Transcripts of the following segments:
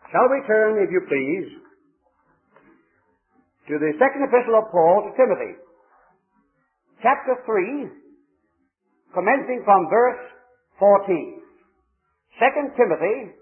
Shall we turn, if you please, to the second epistle of Paul to Timothy, chapter 3, commencing from verse 14. 2 Timothy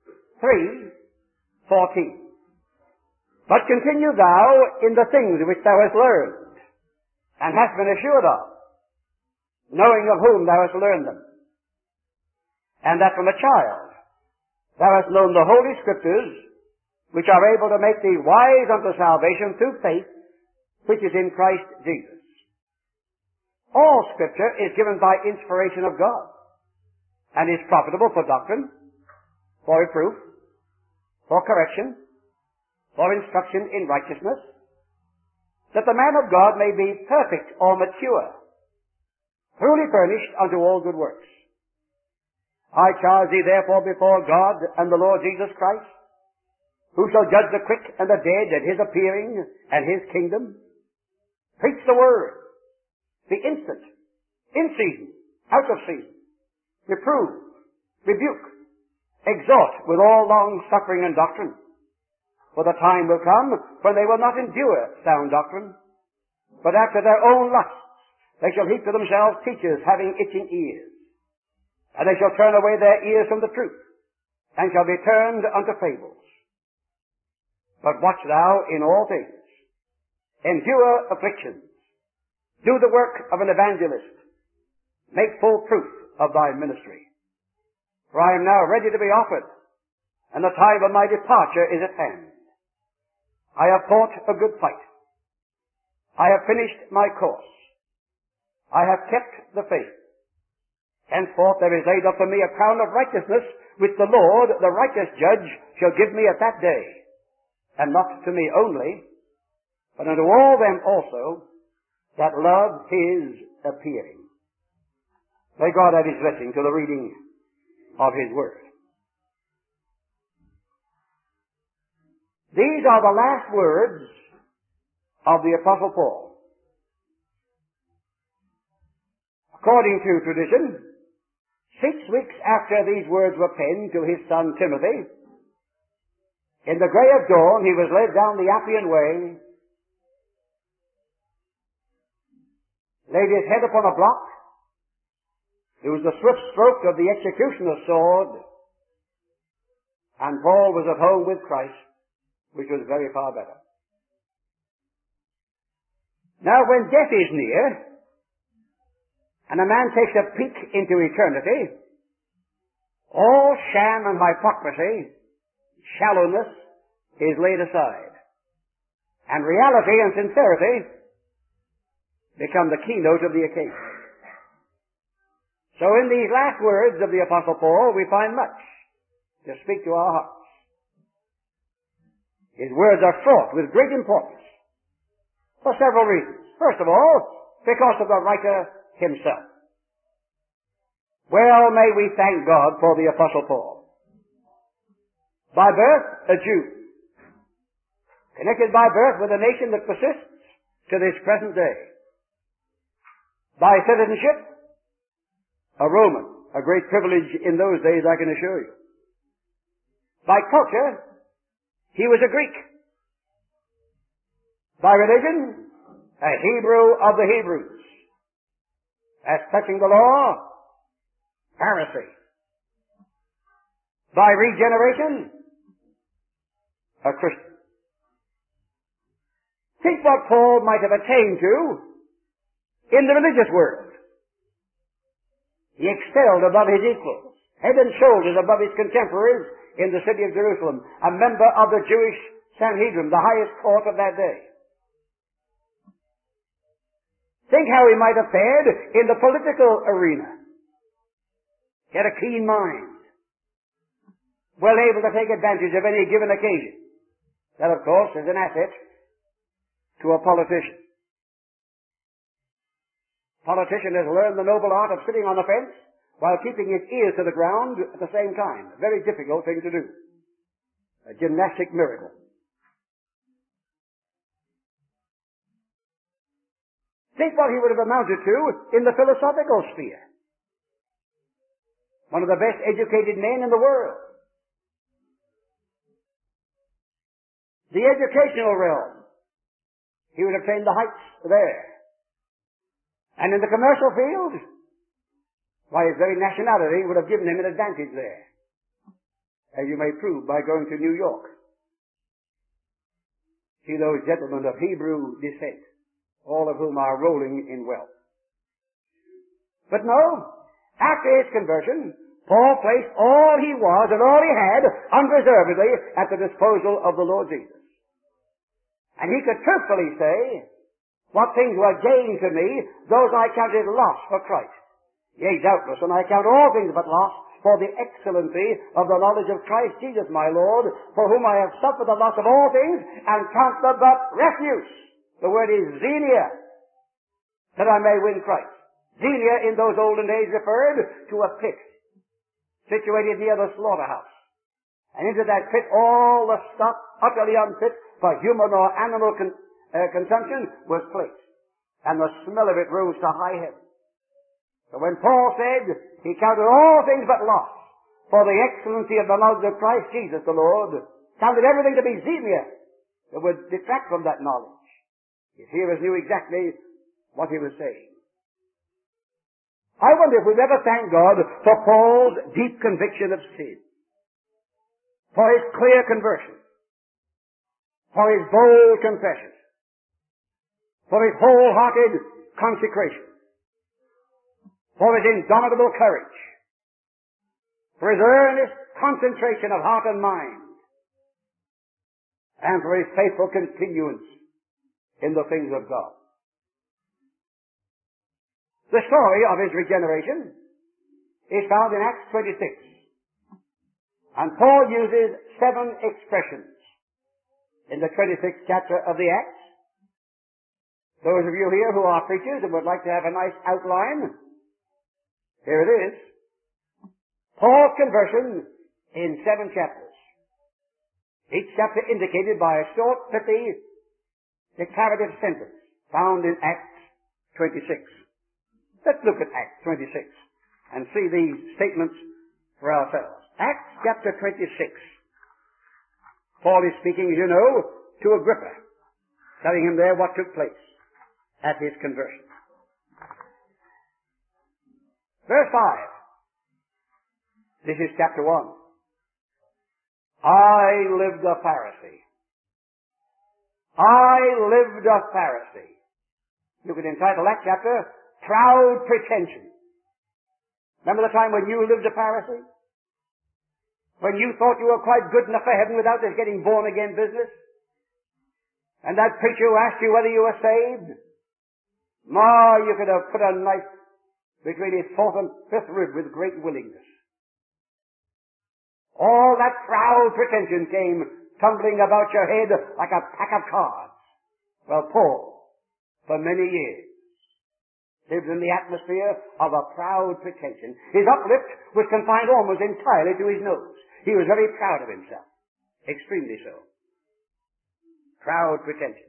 3:14. But continue thou in the things which thou hast learned, and hast been assured of, knowing of whom thou hast learned them, and that from a child thou hast known the Holy Scriptures, which are able to make thee wise unto salvation through faith, which is in Christ Jesus. All Scripture is given by inspiration of God, and is profitable for doctrine, for reproof, for correction, for instruction in righteousness, that the man of God may be perfect or mature, truly furnished unto all good works. I charge thee therefore before God and the Lord Jesus Christ, who shall judge the quick and the dead at his appearing and his kingdom, preach the word, be instant, in season, out of season, reprove, rebuke, exhort with all long suffering and doctrine. For the time will come when they will not endure sound doctrine, but after their own lusts they shall heap to themselves teachers having itching ears. And they shall turn away their ears from the truth, and shall be turned unto fables. But watch thou in all things, endure afflictions, do the work of an evangelist, make full proof of thy ministry. For I am now ready to be offered, and the time of my departure is at hand. I have fought a good fight. I have finished my course. I have kept the faith. Henceforth there is laid up for me a crown of righteousness, which the Lord, the righteous judge, shall give me at that day, and not to me only, but unto all them also that love his appearing. May God add his blessing to the reading of his word. These are the last words of the Apostle Paul. According to tradition, 6 weeks after these words were penned to his son Timothy, in the grey of dawn he was led down the Appian Way, laid his head upon a block. There was the swift stroke of the executioner's sword, and Paul was at home with Christ, which was very far better. Now when death is near, and a man takes a peek into eternity, all sham and hypocrisy, shallowness, is laid aside, and reality and sincerity become the keynote of the occasion. So in these last words of the Apostle Paul, we find much to speak to our hearts. His words are fraught with great importance for several reasons. First of all, because of the writer himself. Well may we thank God for the Apostle Paul. By birth, a Jew. Connected by birth with a nation that persists to this present day. By citizenship, a Roman. A great privilege in those days, I can assure you. By culture, he was a Greek. By religion, a Hebrew of the Hebrews. As touching the law, Pharisee. By regeneration, a Christian. Think what Paul might have attained to in the religious world. He excelled above his equals, head and shoulders above his contemporaries in the city of Jerusalem, a member of the Jewish Sanhedrin, the highest court of that day. Think how he might have fared in the political arena. He had a keen mind, well able to take advantage of any given occasion. That, of course, is an asset to a politician. Politician has learned the noble art of sitting on the fence while keeping his ears to the ground at the same time. A very difficult thing to do. A gymnastic miracle. Think what he would have amounted to in the philosophical sphere. One of the best educated men in the world. the educational realm. He would obtain the heights there. And in the commercial field, why, his very nationality would have given him an advantage there, as you may prove by going to New York. See those gentlemen of Hebrew descent, all of whom are rolling in wealth. But no, after his conversion, Paul placed all he was and all he had unreservedly at the disposal of the Lord Jesus. And he could truthfully say, what things were gain to me, those I counted loss for Christ. Yea, doubtless, and I count all things but loss for the excellency of the knowledge of Christ Jesus my Lord, for whom I have suffered the loss of all things, and count them but refuse. The word is xenia, that I may win Christ. Xenia in those olden days referred to a pit situated near the slaughterhouse. And into that pit all the stock, utterly unfit for human or animal consumption, was placed. And the smell of it rose to high heaven. So when Paul said he counted all things but loss for the excellency of the knowledge of Christ Jesus the Lord, counted everything to be xenia that would detract from that knowledge, his hearers knew exactly what he was saying. I wonder if we've ever thanked God for Paul's deep conviction of sin, for his clear conversion, for his bold confession, for his wholehearted consecration, for his indomitable courage, for his earnest concentration of heart and mind, and for his faithful continuance in the things of God. The story of his regeneration is found in Acts 26. And Paul uses 7 expressions in the 26th chapter of the Acts. Those of you here who are preachers and would like to have a nice outline, here it is. Paul's conversion in 7 chapters. Each chapter indicated by a short, pithy, declarative sentence found in Acts 26. Let's look at Acts 26 and see these statements for ourselves. Acts chapter 26. Paul is speaking, as you know, to Agrippa, telling him there what took place at his conversion. Verse 5. This is chapter 1. I lived a Pharisee. I lived a Pharisee. You could entitle that chapter, Proud Pretension. Remember the time when you lived a Pharisee? When you thought you were quite good enough for heaven without this getting born again business? And that preacher who asked you whether you were saved? Ma, you could have put a knife between his 4th and 5th rib with great willingness. All that proud pretension came tumbling about your head like a pack of cards. Well, Paul, for many years, lived in the atmosphere of a proud pretension. His uplift was confined almost entirely to his nose. He was very proud of himself. Extremely so. Proud pretension.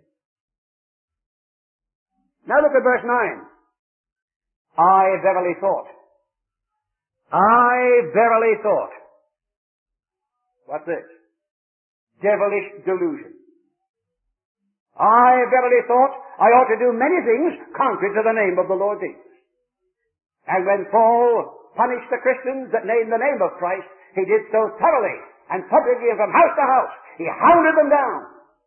Now look at verse 9. I verily thought. I verily thought. What's this? Devilish delusion. I verily thought I ought to do many things contrary to the name of the Lord Jesus. And when Paul punished the Christians that named the name of Christ, he did so thoroughly and publicly and from house to house. He hounded them down.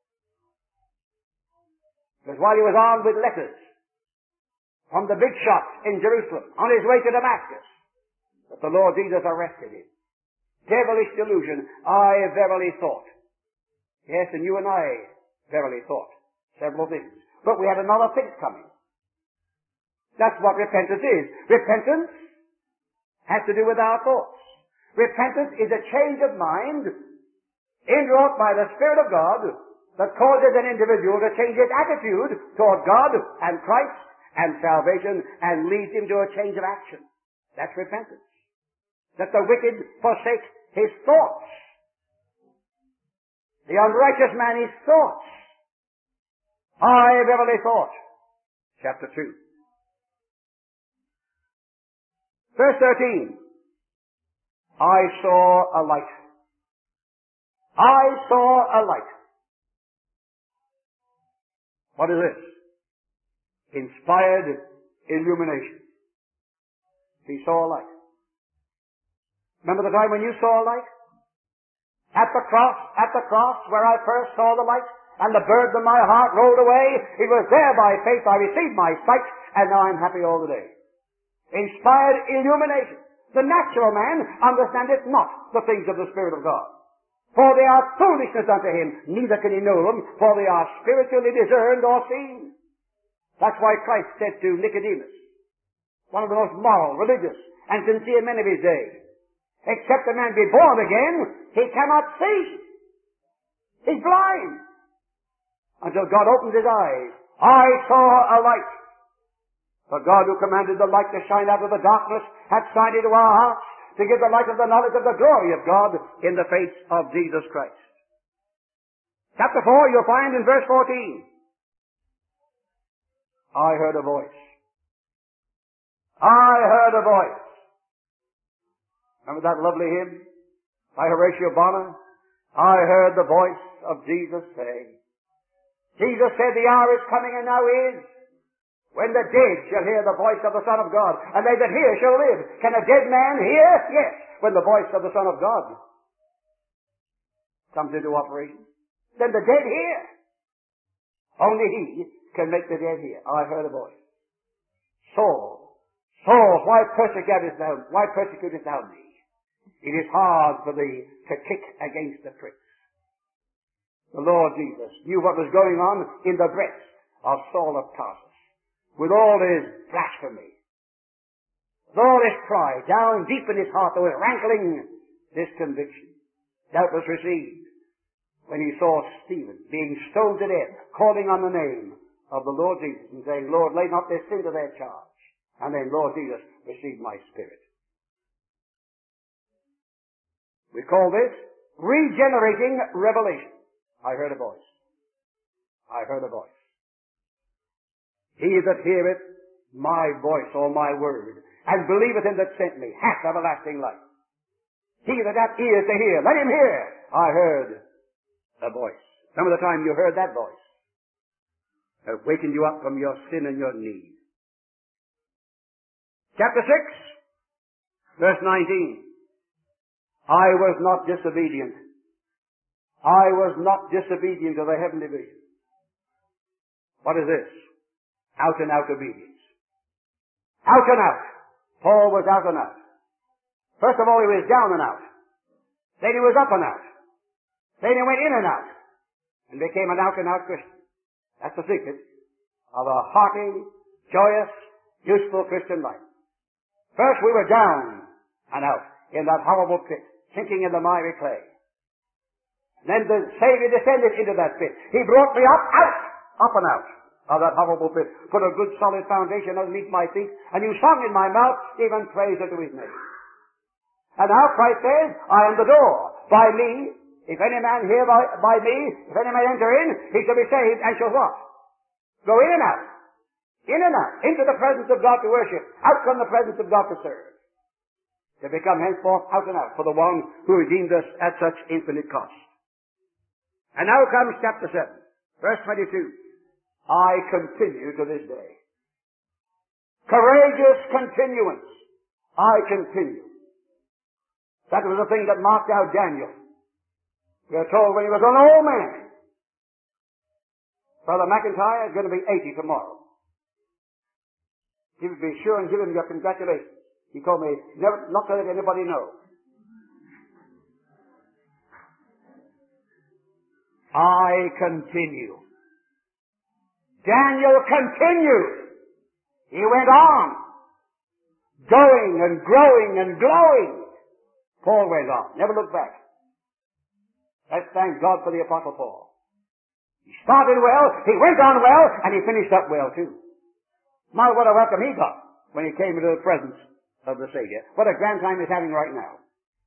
Because while he was armed with letters from the big shops in Jerusalem on his way to Damascus, that the Lord Jesus arrested him. Devilish delusion, I verily thought. Yes, and you and I verily thought several things. But we had another thing coming. That's what repentance is. Repentance has to do with our thoughts. Repentance is a change of mind indwelt by the Spirit of God that causes an individual to change his attitude toward God and Christ and salvation and leads him to a change of action. That's repentance. That the wicked forsake his thoughts. The unrighteous man his thoughts. I verily thought. Chapter 2. Verse 13. I saw a light. I saw a light. What is this? Inspired illumination. He saw a light. Remember the time when you saw a light? At the cross where I first saw the light, and the burden of my heart rolled away. It was there by faith I received my sight, and now I'm happy all the day. Inspired illumination. The natural man understandeth not the things of the Spirit of God. For they are foolishness unto him, neither can he know them, for they are spiritually discerned or seen. That's why Christ said to Nicodemus, one of the most moral, religious, and sincere men of his day, except a man be born again, he cannot see. He's blind. Until God opens his eyes. I saw a light. For God who commanded the light to shine out of the darkness hath shined into our hearts to give the light of the knowledge of the glory of God in the face of Jesus Christ. Chapter 4, you'll find in verse 14. I heard a voice. I heard a voice. Remember that lovely hymn by Horatio Bonner? I heard the voice of Jesus say. Jesus said, the hour is coming and now is, when the dead shall hear the voice of the Son of God, and they that hear shall live. Can a dead man hear? Yes, when the voice of the Son of God comes into operation. Then the dead hear. Only he can make the dead hear. I heard a voice. Saul, Saul, why persecutest thou me? It is hard for thee to kick against the pricks. The Lord Jesus knew what was going on in the breast of Saul of Tarsus, with all his blasphemy, with all his pride, down deep in his heart there was rankling this conviction, doubtless received when he saw Stephen being stoned to death, calling on the name of the Lord Jesus and saying, Lord, lay not this sin to their charge. And then, Lord Jesus, receive my spirit. We call this regenerating revelation. I heard a voice. I heard a voice. He that heareth my voice or my word, and believeth him that sent me, hath everlasting life. He that hath ears to hear, let him hear. I heard a voice. Remember the time you heard that voice? It wakened you up from your sin and your need. Chapter 6, verse 19. I was not disobedient. I was not disobedient to the heavenly vision. What is this? Out and out obedience. Out and out. Paul was out and out. First of all, he was down and out. Then he was up and out. Then he went in and out and became an out and out Christian. That's the secret of a hearty, joyous, useful Christian life. First we were down and out in that horrible pit, sinking in the miry clay. Then the Savior descended into that pit. He brought me up and out of that horrible pit, put a good solid foundation underneath my feet, and you sung in my mouth, even praise unto his name. And now Christ says, I am the door. By me, if any man hear by me, if any man enter in, he shall be saved, and shall what? Go in and out. In and out. Into the presence of God to worship. Out from the presence of God to serve. To become henceforth out and out for the one who redeemed us at such infinite cost. And now comes chapter 7, verse 22. I continue to this day. Courageous continuance. I continue. That was the thing that marked out Daniel. We are told when he was an old man. Brother McIntyre is going to be 80 tomorrow. He would be sure and give him your congratulations. He told me, never, not to let anybody know. I continue. Daniel continued. He went on, going and growing and glowing. Paul went on, never looked back. Let's thank God for the Apostle Paul. He started well, he went on well, and he finished up well too. My, what a welcome he got when he came into the presence of the Savior. What a grand time he's having right now.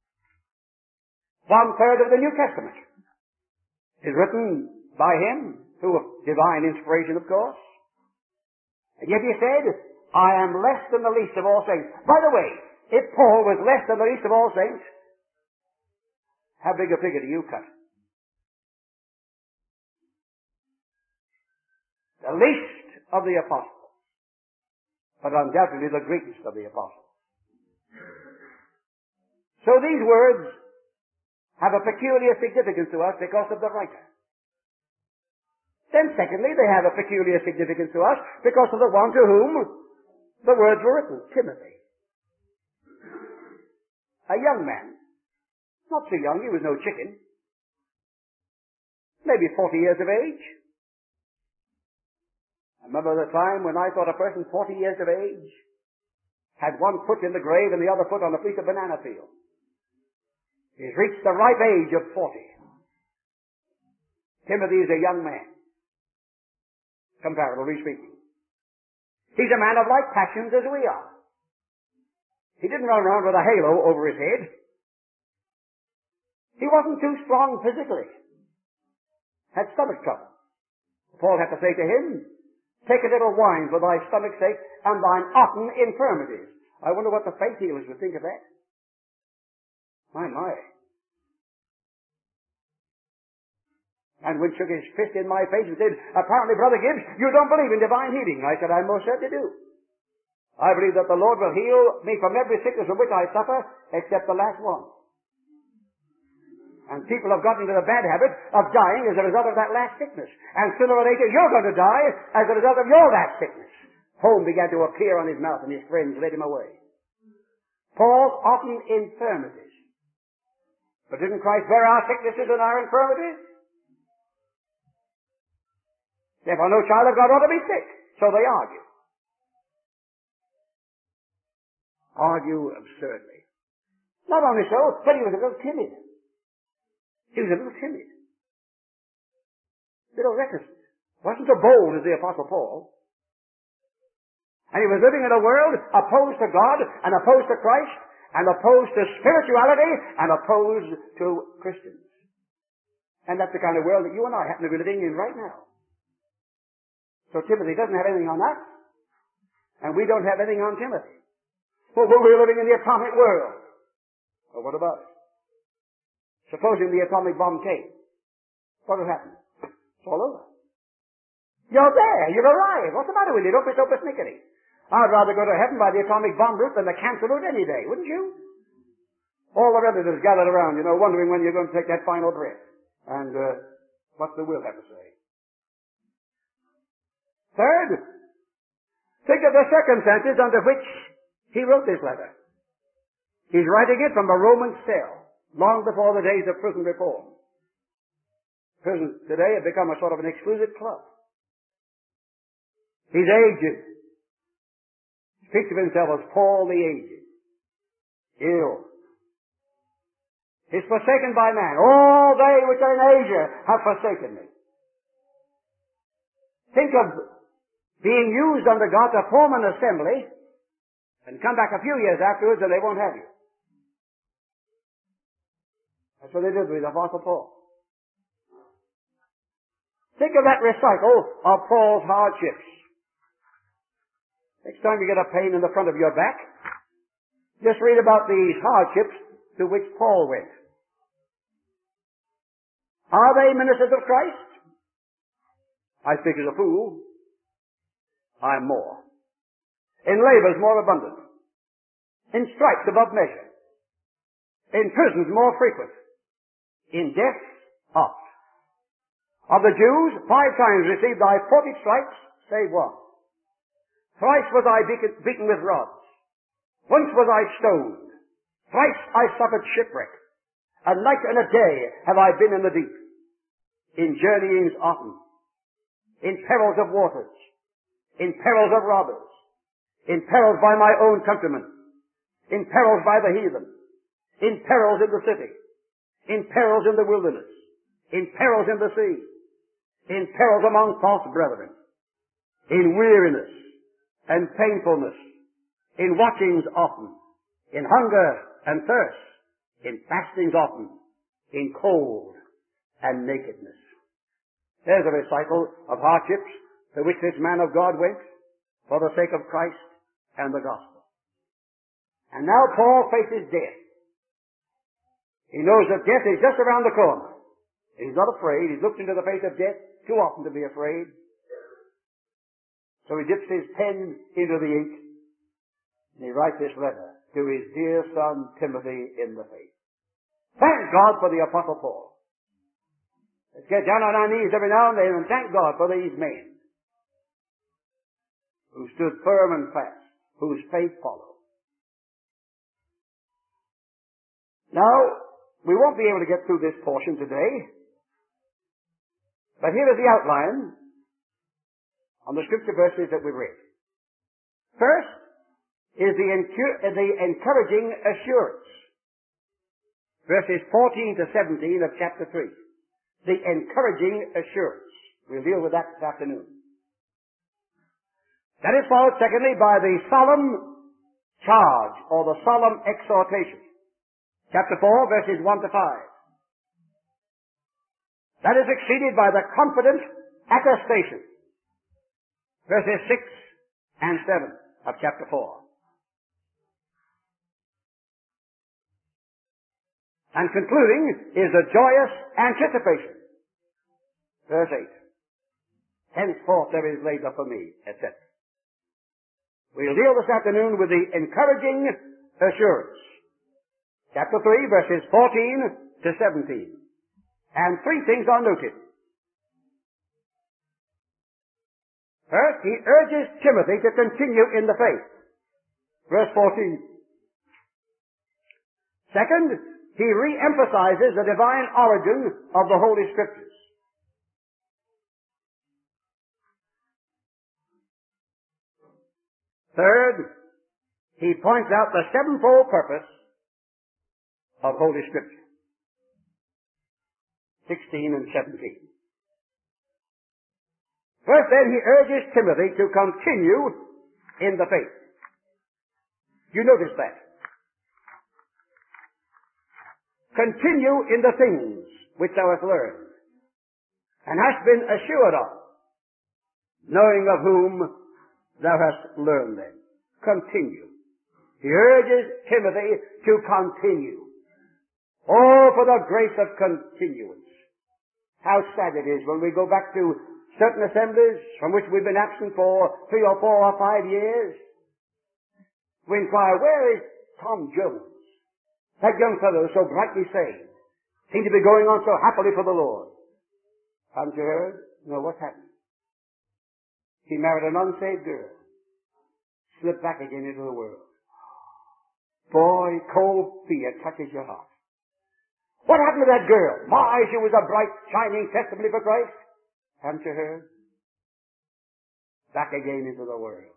1/3 of the New Testament is written by him, through divine inspiration, of course. And yet he said, I am less than the least of all saints. By the way, if Paul was less than the least of all saints, how big a figure do you cut? the least of the apostles, but undoubtedly the greatest of the apostles. So these words have a peculiar significance to us because of the writer. Then secondly, they have a peculiar significance to us because of the one to whom the words were written, Timothy. A young man. Not so young, he was no chicken. Maybe 40 years of age. I remember the time when I thought a person 40 years of age had one foot in the grave and the other foot on a piece of banana peel. He's reached the ripe age of 40. Timothy is a young man, comparatively speaking. He's a man of like passions as we are. He didn't run around with a halo over his head. He wasn't too strong physically. Had stomach trouble. Paul had to say to him, take a little wine for thy stomach's sake and thine often infirmities. I wonder what the faith healers would think of that. My. And when shook his fist in my face and said, apparently, Brother Gibbs, you don't believe in divine healing. I said, I most certainly do. I believe that the Lord will heal me from every sickness from which I suffer, except the last one. And people have gotten into the bad habit of dying as a result of that last sickness. And sooner or later, you're going to die as a result of your last sickness. Foam began to appear on his mouth, and his friends led him away. Paul's often infirmities. But didn't Christ bear our sicknesses and our infirmities? Therefore, no child of God ought to be sick. So they argue. Argue absurdly. Not only so, but he was a little timid. He was a little timid. A little reticent. Wasn't so bold as the Apostle Paul. And he was living in a world opposed to God and opposed to Christ and opposed to spirituality and opposed to Christians. And that's the kind of world that you and I happen to be living in right now. So Timothy doesn't have anything on us, and we don't have anything on Timothy. Well, we're living in the atomic world. Well, what about it? Supposing the atomic bomb came, what would happen? It's all over. You're there. You've arrived. What's the matter with you? Don't be so persnickety. I'd rather go to heaven by the atomic bomb route than the cancer route any day, wouldn't you? All the relatives gathered around, wondering when you're going to take that final breath. And what's the will have to say? Third, think of the circumstances under which he wrote this letter. He's writing it from a Roman cell, long before the days of prison reform. Prisons today have become a sort of an exclusive club. He's aged. He speaks of himself as Paul the aged. Ill. He's forsaken by man. All they which are in Asia have forsaken me. Think of being used under God to form an assembly and come back a few years afterwards and they won't have you. That's what they did with the Apostle Paul. Think of that recital of Paul's hardships. Next time you get a pain in the front of your back, just read about these hardships to which Paul went. Are they ministers of Christ? I speak as a fool. I'm more. In labors more abundant. In stripes above measure. In prisons more frequent. In death oft. Of the Jews, 5 times received I 40 stripes, save one. Thrice was I beaten with rods. Once was I stoned. Thrice I suffered shipwreck. A night and a day have I been in the deep. In journeyings often. In perils of waters. In perils of robbers. In perils by my own countrymen. In perils by the heathen. In perils in the city. In perils in the wilderness. In perils in the sea. In perils among false brethren. In weariness and painfulness. In watchings often. In hunger and thirst. In fastings often. In cold and nakedness. There's a recital of hardships to which this man of God went for the sake of Christ and the gospel. And now Paul faces death. He knows that death is just around the corner. He's not afraid. He's looked into the face of death too often to be afraid. So he dips his pen into the ink, and he writes this letter to his dear son Timothy in the faith. Thank God for the Apostle Paul. Let's get down on our knees every now and then and thank God for these men who stood firm and fast, whose faith followed. Now, we won't be able to get through this portion today, but here is the outline on the scripture verses that we've read. First is the encouraging assurance. Verses 14 to 17 of chapter 3. The encouraging assurance. We'll deal with that this afternoon. That is followed, secondly, by the solemn charge, or the solemn exhortation. Chapter 4, verses 1 to 5. That is succeeded by the confident attestation. Verses 6 and 7 of chapter 4. And concluding is the joyous anticipation. Verse 8. Henceforth there is laid up for me, etc. We'll deal this afternoon with the encouraging assurance. Chapter 3, verses 14 to 17. And three things are noted. First, he urges Timothy to continue in the faith. Verse 14. Second, he re-emphasizes the divine origin of the Holy Scriptures. Third, he points out the sevenfold purpose of Holy Scripture. 16 and 17. First then, he urges Timothy to continue in the faith. You notice that. Continue in the things which thou hast learned, and hast been assured of, knowing of whom thou hast learned them. Continue. He urges Timothy to continue. Oh, for the grace of continuance. How sad it is when we go back to certain assemblies from which we've been absent for 3 or 4 or 5 years. We inquire, where is Tom Jones? That young fellow is so brightly saved. Seemed to be going on so happily for the Lord. Haven't you heard? No, what's happened? He married an unsaved girl. Slipped back again into the world. Boy, cold fear touches your heart. What happened to that girl? My, she was a bright, shining testimony for Christ. Haven't you heard? Back again into the world.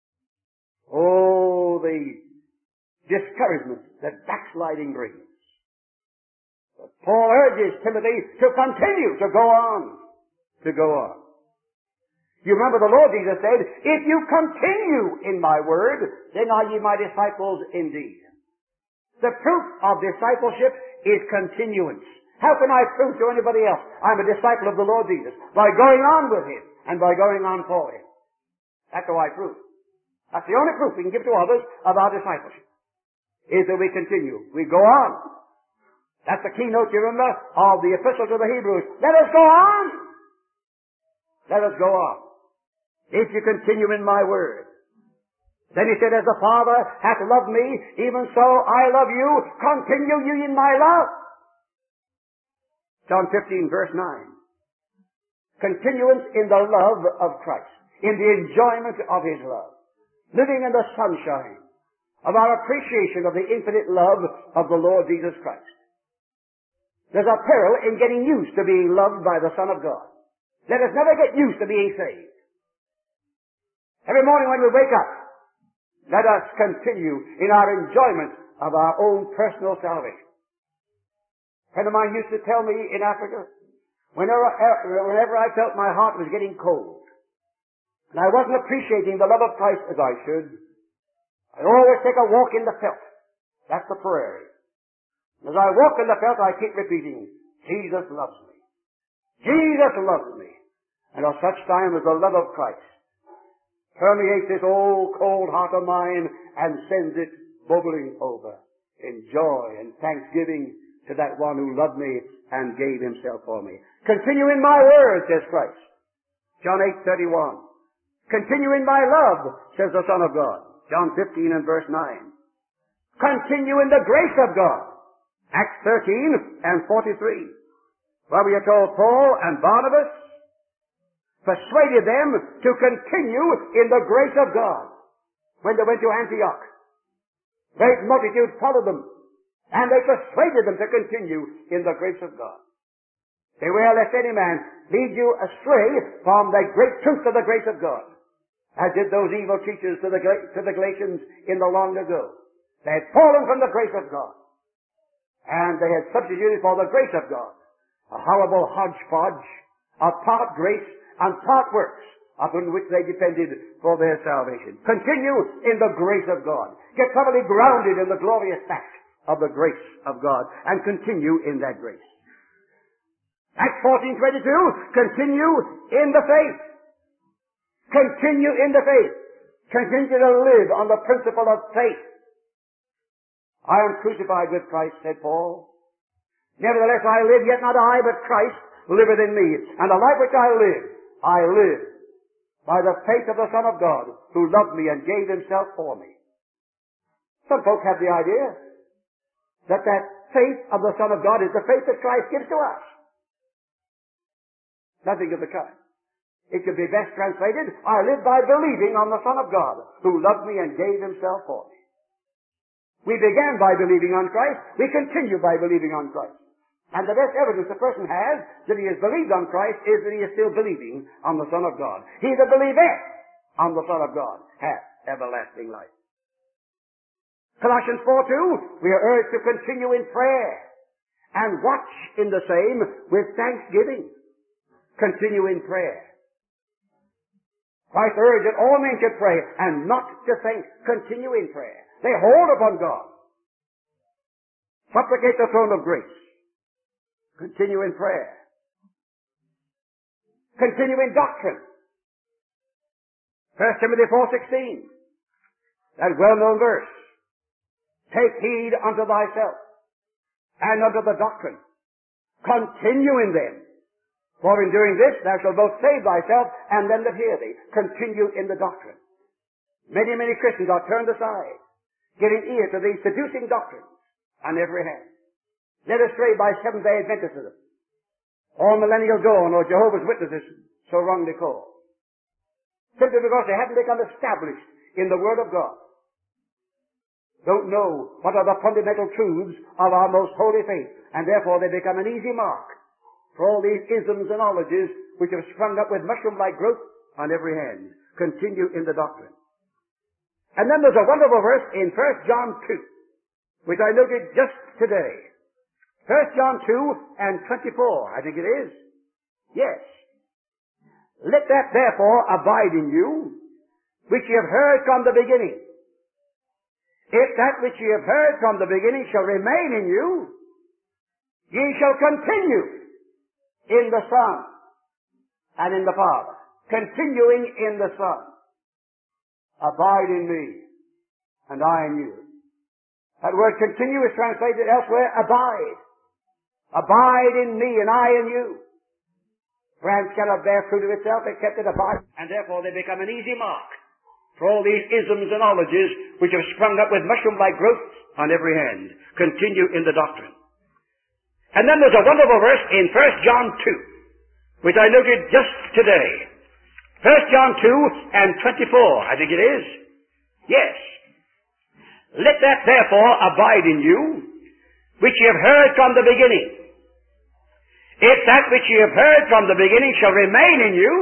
Oh, the discouragement that backsliding brings. But Paul urges Timothy to continue, to go on. To go on. You remember the Lord Jesus said, if you continue in my word, then are ye my disciples indeed. The proof of discipleship is continuance. How can I prove to anybody else I'm a disciple of the Lord Jesus? By going on with him and by going on for him. That's how I prove. That's the only proof we can give to others of our discipleship, is that we continue. We go on. That's the keynote, you remember, of the epistle to the Hebrews. Let us go on. Let us go on. If you continue in my word. Then he said, as the Father hath loved me, even so I love you. Continue ye in my love. John 15, verse 9. Continuance in the love of Christ. In the enjoyment of his love. Living in the sunshine of our appreciation of the infinite love of the Lord Jesus Christ. There's a peril in getting used to being loved by the Son of God. Let us never get used to being saved. Every morning when we wake up, let us continue in our enjoyment of our own personal salvation. A friend of mine used to tell me in Africa, whenever I felt my heart was getting cold, and I wasn't appreciating the love of Christ as I should, I always take a walk in the veldt. That's the prairie. As I walk in the veldt, I keep repeating, Jesus loves me. Jesus loves me. And at such time as the love of Christ permeates this old cold heart of mine and sends it bubbling over in joy and thanksgiving to that one who loved me and gave himself for me. Continue in my word, says Christ. John 8:31. Continue in my love, says the Son of God. John 15 and verse 9. Continue in the grace of God. Acts 13 and 43. Where we are told Paul and Barnabas persuaded them to continue in the grace of God. When they went to Antioch, great multitudes followed them, and they persuaded them to continue in the grace of God. Beware lest any man lead you astray from the great truth of the grace of God, as did those evil teachers to the Galatians in the long ago. They had fallen from the grace of God, and they had substituted for the grace of God a horrible hodgepodge of part grace and part works, upon which they depended for their salvation. Continue in the grace of God. Get thoroughly grounded in the glorious fact of the grace of God, and continue in that grace. Acts 14:22, continue in the faith. Continue in the faith. Continue to live on the principle of faith. I am crucified with Christ, said Paul. Nevertheless I live, yet not I, but Christ liveth in me. And the life which I live by the faith of the Son of God, who loved me and gave himself for me. Some folk have the idea that faith of the Son of God is the faith that Christ gives to us. Nothing of the kind. It could be best translated, I live by believing on the Son of God, who loved me and gave himself for me. We began by believing on Christ. We continue by believing on Christ. And the best evidence a person has that he has believed on Christ is that he is still believing on the Son of God. He that believeth on the Son of God hath everlasting life. Colossians 4:2, we are urged to continue in prayer and watch in the same with thanksgiving. Continue in prayer. Christ urged that all men should pray and not to think. Continue in prayer. Lay hold upon God. Supplicate the throne of grace. Continue in prayer. Continue in doctrine. 1 Timothy 4:16. That well-known verse. Take heed unto thyself and unto the doctrine. Continue in them. For in doing this thou shalt both save thyself and them that hear thee. Continue in the doctrine. Many, many Christians are turned aside, giving ear to these seducing doctrines on every hand, led astray by Seventh-day Adventism, or Millennial Dawn, or Jehovah's Witnesses, so wrongly called, simply because they haven't become established in the Word of God, don't know what are the fundamental truths of our most holy faith, and therefore they become an easy mark for all these isms and ologies which have sprung up with mushroom-like growth on every hand. Continue in the doctrine. And then there's a wonderful verse in 1 John 2, which I noted just today. 1 John 2 and 24, I think it is. Yes. Let that therefore abide in you, which ye have heard from the beginning. If that which ye have heard from the beginning shall remain in you, ye shall continue in the Son and in the Father. Continuing in the Son. Abide in me, and I in you. That word continue is translated elsewhere, abide. Abide in me, and I in you. Branch cannot bear fruit of itself except it abide, and therefore they become an easy mark for all these isms and ologies which have sprung up with mushroom-like growth on every hand. Continue in the doctrine. And then there's a wonderful verse in 1 John 2, which I noted just today. 1 John 2 and 24, I think it is. Yes. Let that therefore abide in you, which ye have heard from the beginning. If that which ye have heard from the beginning shall remain in you,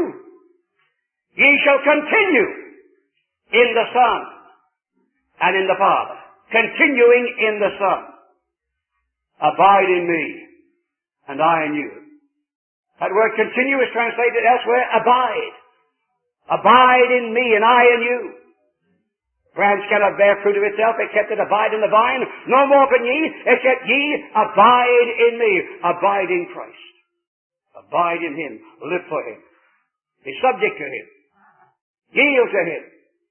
ye shall continue in the Son and in the Father. Continuing in the Son. Abide in me, and I in you. That word continue is translated elsewhere, abide. Abide in me, and I in you. Branch cannot bear fruit of itself except it abide in the vine. No more can ye, except ye abide in me. Abide in Christ. Abide in him. Live for him. Be subject to him. Yield to him.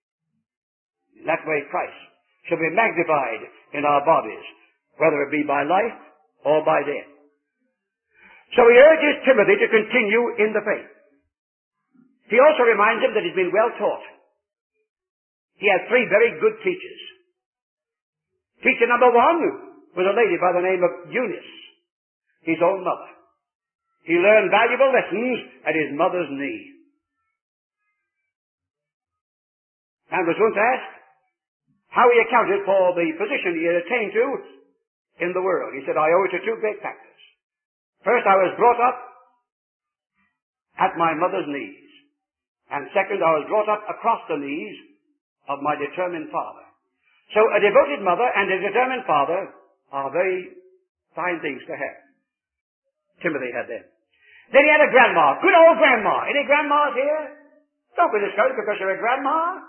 In that way Christ shall be magnified in our bodies, whether it be by life or by death. So he urges Timothy to continue in the faith. He also reminds him that he's been well taught. He had 3 very good teachers. Teacher number 1 was a lady by the name of Eunice, his own mother. He learned valuable lessons at his mother's knee. And was once asked how he accounted for the position he had attained to in the world. He said, I owe it to 2 great factors. First, I was brought up at my mother's knees. And second, I was brought up across the knees of my determined father. So a devoted mother and a determined father are very fine things to have. Timothy had them. Then he had a grandma, good old grandma. Any grandmas here? Don't be discouraged because you're a grandma.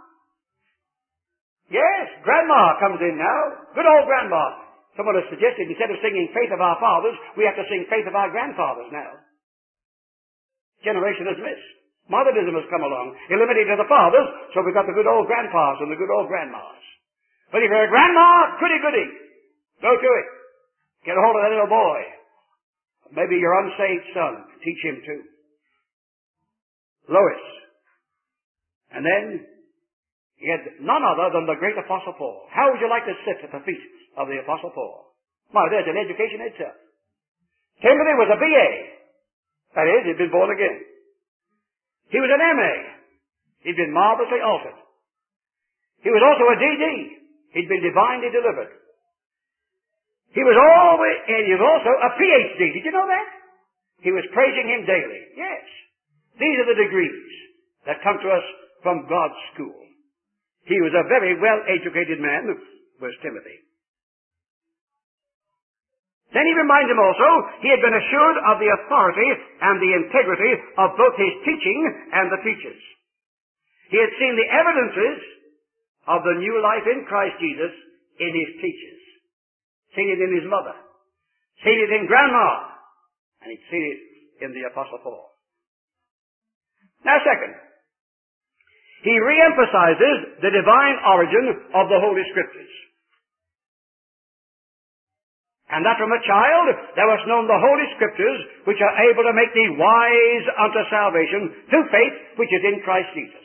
Yes, grandma comes in now. Good old grandma. Someone has suggested instead of singing Faith of Our Fathers, we have to sing Faith of Our Grandfathers now. Generation has missed. Modernism has come along, eliminated the fathers, so we've got the good old grandpas and the good old grandmas. But if you're a grandma, goody-goody. Go to it. Get a hold of that little boy. Maybe your unsaved son. Teach him too. Lois. And then he had none other than the great Apostle Paul. How would you like to sit at the feet of the Apostle Paul? My, there's an education itself. Timothy was a B.A. That is, he'd been born again. He was an M.A. He'd been marvelously altered. He was also a D.D. He'd been divinely delivered. He was also a Ph.D. Did you know that? He was praising him daily. Yes. These are the degrees that come to us from God's school. He was a very well-educated man, was Timothy. Then he reminds him also, he had been assured of the authority and the integrity of both his teaching and the teachers. He had seen the evidences of the new life in Christ Jesus in his teachers. Seen it in his mother. Seen it in grandma. And he'd seen it in the Apostle Paul. Now second, he reemphasizes the divine origin of the Holy Scriptures. And that from a child thou hast known the Holy Scriptures, which are able to make thee wise unto salvation through faith which is in Christ Jesus.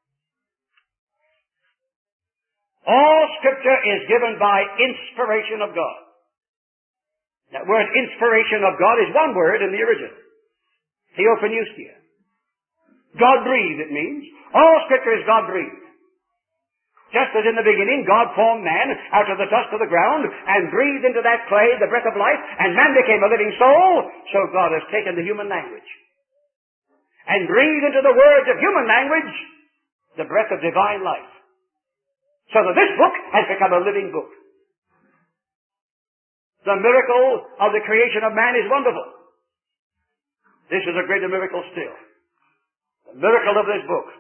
All Scripture is given by inspiration of God. That word inspiration of God is one word in the original. Theopneustia. God-breathed, it means. All Scripture is God-breathed. Just as in the beginning God formed man out of the dust of the ground and breathed into that clay the breath of life, and man became a living soul, so God has taken the human language and breathed into the words of human language the breath of divine life. So that this book has become a living book. The miracle of the creation of man is wonderful. This is a greater miracle still. The miracle of this book.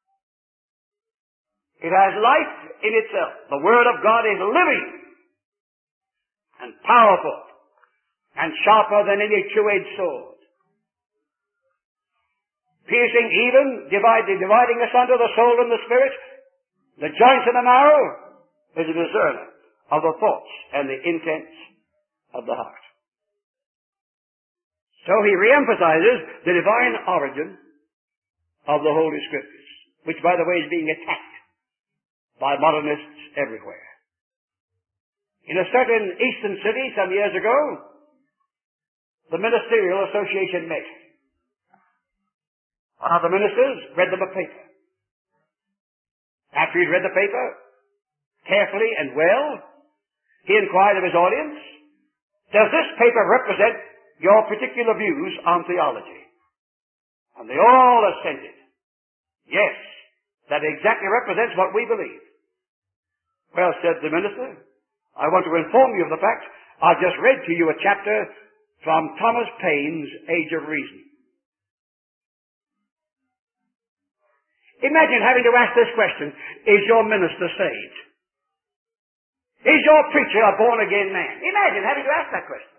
It has life in itself. The Word of God is living and powerful and sharper than any two-edged sword. Piercing even, dividing asunder the soul and the spirit, the joints and the marrow, is a discerner of the thoughts and the intents of the heart. So he reemphasizes the divine origin of the Holy Scriptures, which, by the way, is being attacked by modernists everywhere. In a certain eastern city some years ago, the Ministerial Association met. One of the ministers read them a paper. After he'd read the paper, carefully and well, he inquired of his audience, does this paper represent your particular views on theology? And they all assented. Yes, that exactly represents what we believe. Well, said the minister, I want to inform you of the fact I've just read to you a chapter from Thomas Paine's Age of Reason. Imagine having to ask this question, is your minister saved? Is your preacher a born-again man? Imagine having to ask that question.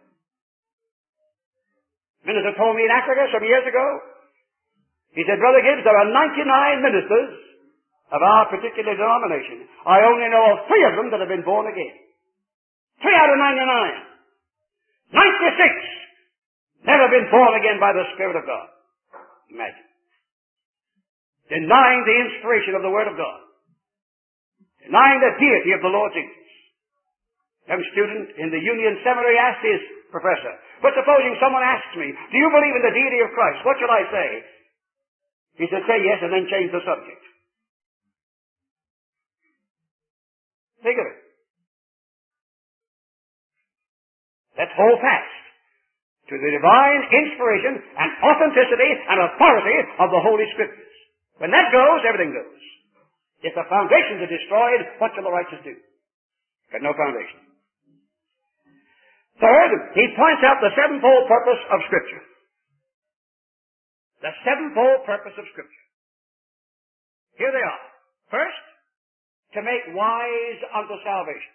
Minister told me in Africa some years ago, he said, Brother Gibbs, there are 99 ministers of our particular denomination. I only know of 3 of them that have been born again. 3 out of 99. 96 never been born again by the Spirit of God. Imagine. denying the inspiration of the Word of God, denying the deity of the Lord Jesus. A young student in the Union Seminary asked his professor, but supposing someone asks me, do you believe in the deity of Christ? What shall I say? He said, say yes and then change the subject. Think of it. Let's hold fast to the divine inspiration and authenticity and authority of the Holy Scriptures. When that goes, everything goes. If the foundations are destroyed, what shall the righteous do? Got no foundation. Third, he points out the sevenfold purpose of Scripture. The sevenfold purpose of Scripture. Here they are. First, to make wise unto salvation.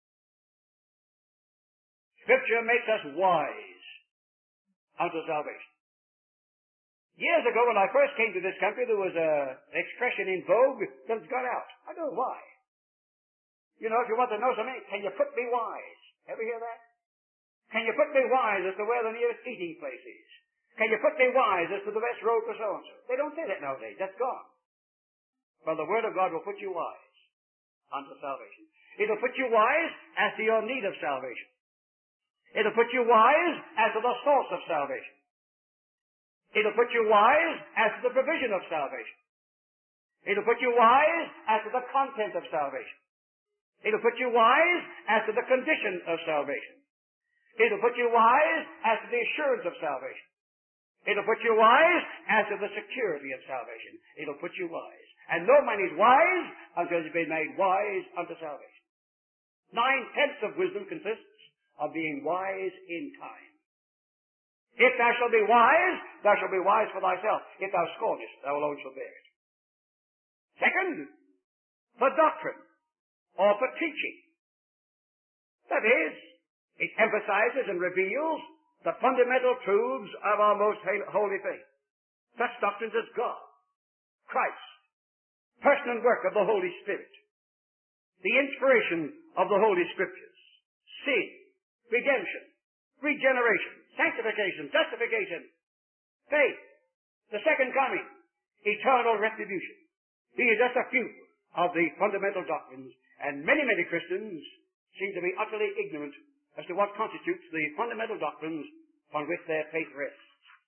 Scripture makes us wise unto salvation. Years ago, when I first came to this country, there was an expression in vogue that has gone out. I don't know why. You know, if you want to know something, can you put me wise? Ever hear that? Can you put me wise as to where the nearest eating place is? Can you put me wise as to the best road for so-and-so? They don't say that nowadays. That's gone. Well, the Word of God will put you wise unto salvation. It'll put you wise as to your need of salvation. It'll put you wise as to the source of salvation. It'll put you wise as to the provision of salvation. It'll put you wise as to the content of salvation. It'll put you wise as to the condition of salvation. It'll put you wise as to the assurance of salvation. It'll put you wise as to the security of salvation. It'll put you wise. And no man is wise until he's been made wise unto salvation. 9/10 of wisdom consists of being wise in time. If thou shalt be wise, thou shalt be wise for thyself. If thou scornest, thou alone shalt bear it. Second, for doctrine, or for teaching. That is, it emphasizes and reveals the fundamental truths of our most holy faith. Such doctrines as God, Christ, person and work of the Holy Spirit, the inspiration of the Holy Scriptures, sin, redemption, regeneration, sanctification, justification, faith, the second coming, eternal retribution. These are just a few of the fundamental doctrines, and many, many Christians seem to be utterly ignorant as to what constitutes the fundamental doctrines on which their faith rests.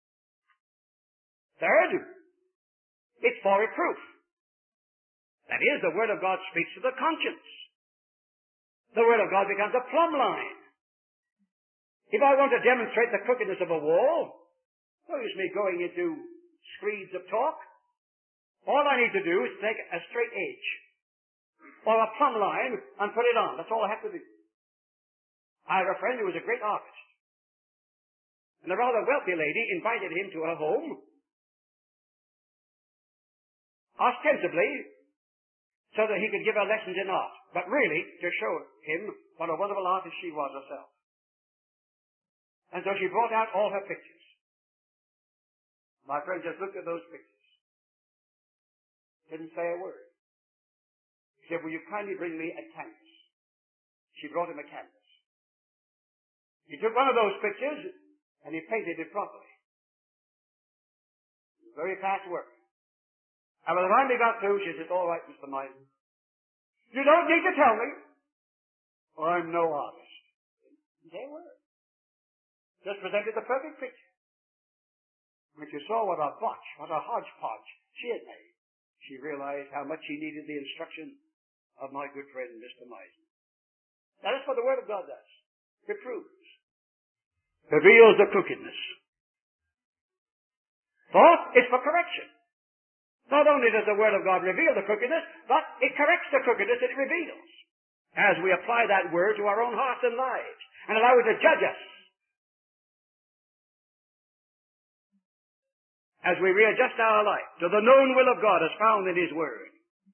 Third, it's for reproof. That is, the Word of God speaks to the conscience. The Word of God becomes a plumb line. If I want to demonstrate the crookedness of a wall, no use me going into screeds of talk. All I need to do is take a straight edge or a plumb line and put it on. That's all I have to do. I have a friend who was a great artist. And a rather wealthy lady invited him to her home, ostensibly so that he could give her lessons in art, but really to show him what a wonderful artist she was herself. And so she brought out all her pictures. My friend just looked at those pictures. Didn't say a word. He said, will you kindly bring me a canvas? She brought him a canvas. He took one of those pictures and he painted it properly. Very fast work. And by the time he got through, she said, all right, Mr. Meisen. You don't need to tell me. I'm no artist. They were. Just presented the perfect picture. When she saw what a botch, what a hodgepodge she had made, she realized how much she needed the instruction of my good friend, Mr. Meisen. That is what the Word of God does. It proves. Reveals the crookedness. Fourth, it's for correction. Not only does the Word of God reveal the crookedness, but it corrects the crookedness that it reveals as we apply that Word to our own hearts and lives and allow it to judge us as we readjust our life to the known will of God as found in His Word.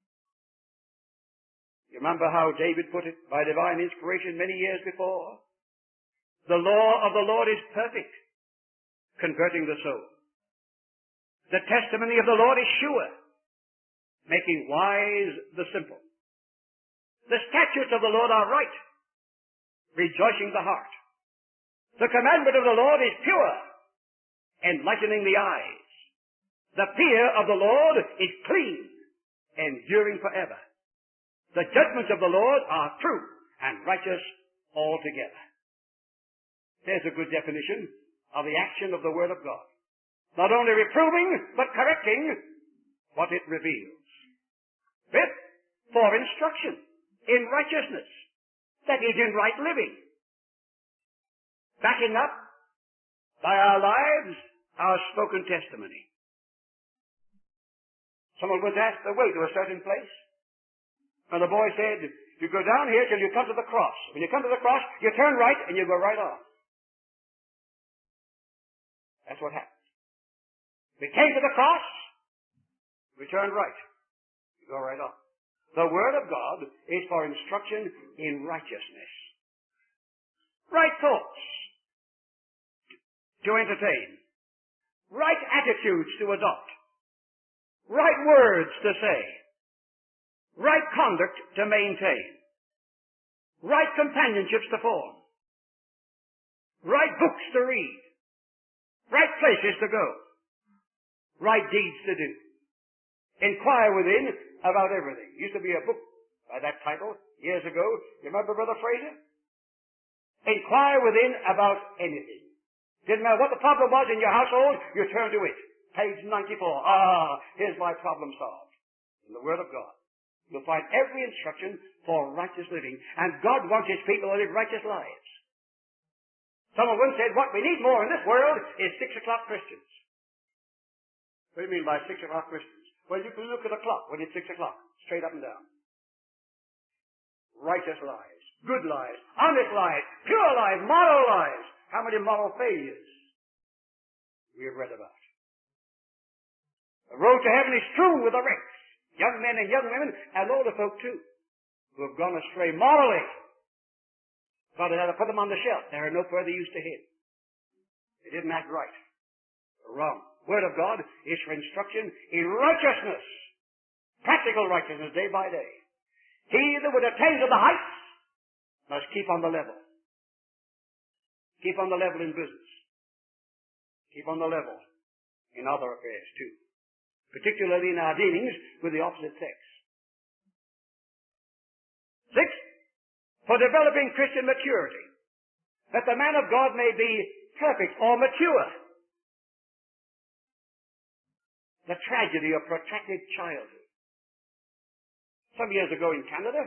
You remember how David put it by divine inspiration many years before? The law of the Lord is perfect, converting the soul. The testimony of the Lord is sure, making wise the simple. The statutes of the Lord are right, rejoicing the heart. The commandment of the Lord is pure, enlightening the eyes. The fear of the Lord is clean, enduring forever. The judgments of the Lord are true and righteous altogether. There's a good definition of the action of the Word of God. Not only reproving, but correcting what it reveals. Fifth, for instruction in righteousness. That is, in right living. Backing up by our lives, our spoken testimony. Someone was asked the way to a certain place. And the boy said, you go down here till you come to the cross. When you come to the cross, you turn right and you go right on. That's what happened. We came to the cross, we turned right. We go right on. The Word of God is for instruction in righteousness. Right thoughts to entertain. Right attitudes to adopt. Right words to say. Right conduct to maintain. Right companionships to form. Right books to read. Right places to go. Right deeds to do. Inquire within about everything. Used to be a book by that title years ago. You remember Brother Fraser? Inquire within about anything. Didn't matter what the problem was in your household, you turn to it. Page 94. Here's my problem solved. In the Word of God. You'll find every instruction for righteous living. And God wants His people to live righteous lives. Someone once said, what we need more in this world is 6 o'clock Christians. What do you mean by 6 o'clock Christians? Well, you can look at a clock when it's 6 o'clock, straight up and down. Righteous lives, good lives, honest lives, pure lives, moral lives. How many moral failures we have read about? The road to heaven is strewn with the wrecks. Young men and young women, and older folk too, who have gone astray morally. God had to put them on the shelf. They are no further use to Him. They didn't act right. They're wrong. Word of God is for instruction in righteousness. Practical righteousness day by day. He that would attain to the heights must keep on the level. Keep on the level in business. Keep on the level in other affairs too. Particularly in our dealings with the opposite sex. Sixth, for developing Christian maturity. That the man of God may be perfect or mature. The tragedy of protracted childhood. Some years ago in Canada,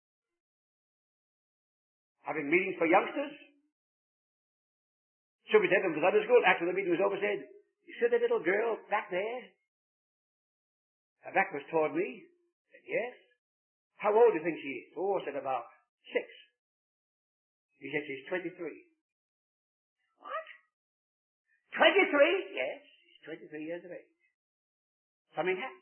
having meetings for youngsters, superintendent of Sunday school, after the meeting was over, said, you see the little girl back there? Her back was toward me. I said, yes. How old do you think she is? Oh, I said, about 6. He said, she's 23. What? 23? Yes, she's 23 years of age. Something happened.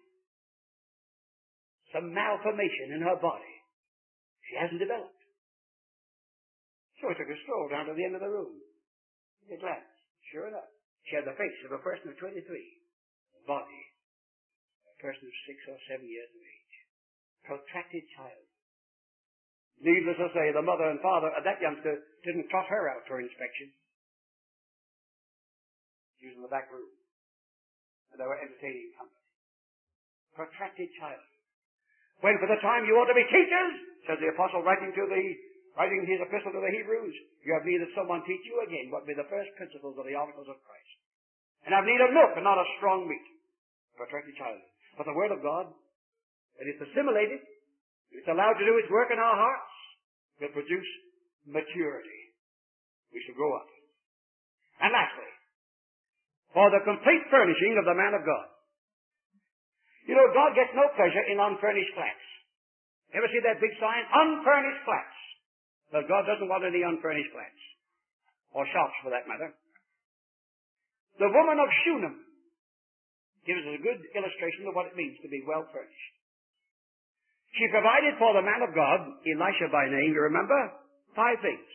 Some malformation in her body. She hasn't developed. So I took a stroll down to the end of the room. At a glance, sure enough, she had the face of a person of 23. The body of a person of 6 or 7 years of age. Protracted child. Needless to say, the mother and father of that youngster didn't trot her out for inspection. She was in the back room. And they were entertaining company. Protracted child. When for the time you ought to be teachers, says the apostle writing his epistle to the Hebrews, you have need of someone teach you again what be the first principles of the oracles of Christ. And have need of milk and not of strong meat. Protracted child. But the Word of God, when it's assimilated, it's allowed to do its work in our hearts, will produce maturity. We shall grow up. And lastly, for the complete furnishing of the man of God. You know, God gets no pleasure in unfurnished flats. Ever see that big sign? Unfurnished flats. But God doesn't want any unfurnished flats. Or shops, for that matter. The woman of Shunem gives us a good illustration of what it means to be well furnished. She provided for the man of God, Elisha by name, you remember? 5 things.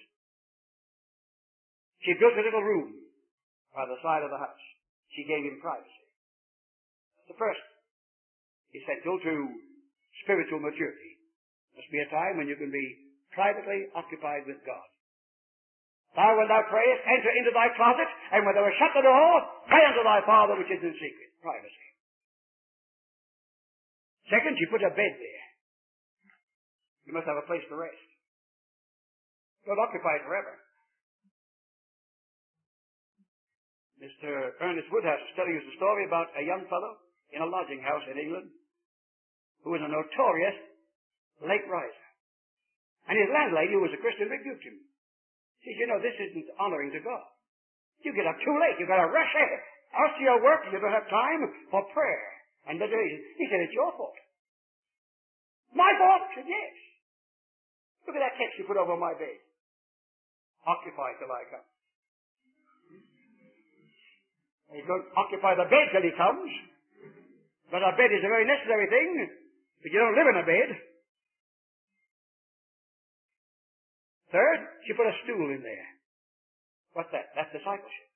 She built a little room by the side of the house. She gave him privacy. The first essential to spiritual maturity must be a time when you can be privately occupied with God. Thou, when thou prayest, enter into thy closet, and when thou hast shut the door, pray unto thy Father which is in secret. Privacy. Second, she put a bed there. You must have a place to rest. Don't occupy it forever. Mr. Ernest Woodhouse is telling us a story about a young fellow in a lodging house in England who was a notorious late riser. And his landlady, who was a Christian, rebuked him. She said, you know, this isn't honoring to God. You get up too late. You've got to rush out to your work, and you don't have time for prayer and meditation. He said, it's your fault. My fault? She said, yes. Look at that text you put over my bed. Occupy till I come. You don't occupy the bed till he comes. But a bed is a very necessary thing. But you don't live in a bed. Third, she put a stool in there. What's that? That's discipleship.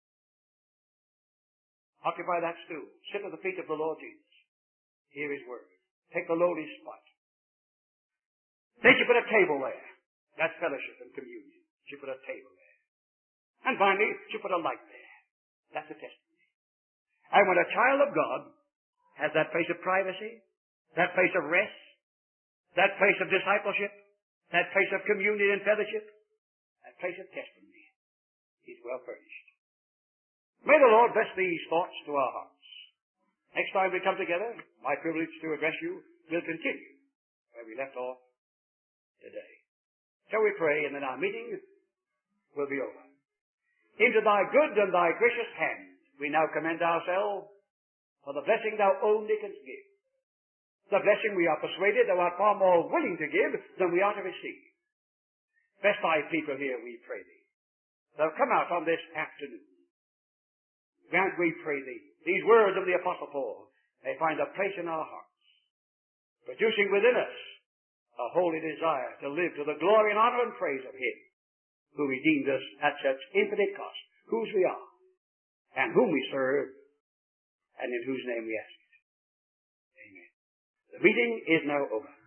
Occupy that stool. Sit at the feet of the Lord Jesus. Hear his word. Take the lowly spot. Then she put a table there. That's fellowship and communion. She put a table there. And finally, she put a light there. That's a testimony. And when a child of God has that place of privacy, that place of rest, that place of discipleship, that place of communion and fellowship, that place of testimony, he's well furnished. May the Lord bless these thoughts to our hearts. Next time we come together, my privilege to address you will continue where we left off today. Shall we pray, and then our meeting will be over. Into thy good and thy gracious hand we now commend ourselves for the blessing thou only canst give. The blessing we are persuaded thou art far more willing to give than we are to receive. Bless thy people here, we pray thee. They'll come out on this afternoon. Grant, we pray thee, these words of the Apostle Paul may find a place in our hearts, producing within us a holy desire to live to the glory and honor and praise of him who redeemed us at such infinite cost, whose we are, and whom we serve, and in whose name we ask it. Amen. The meeting is now over.